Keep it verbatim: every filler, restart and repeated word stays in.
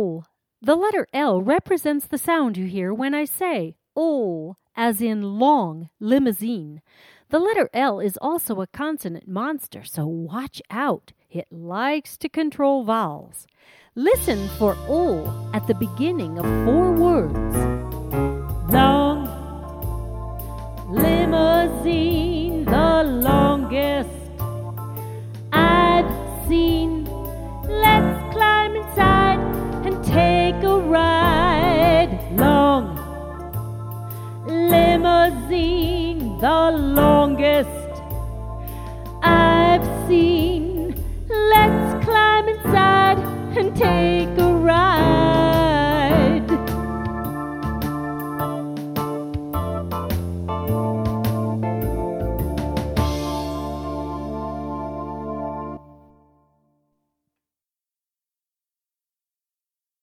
L. The letter L represents the sound you hear when I say ol, as in long, limousine. The letter L is also a consonant monster, so watch out. It likes to control vowels. Listen for ol at the beginning of four words.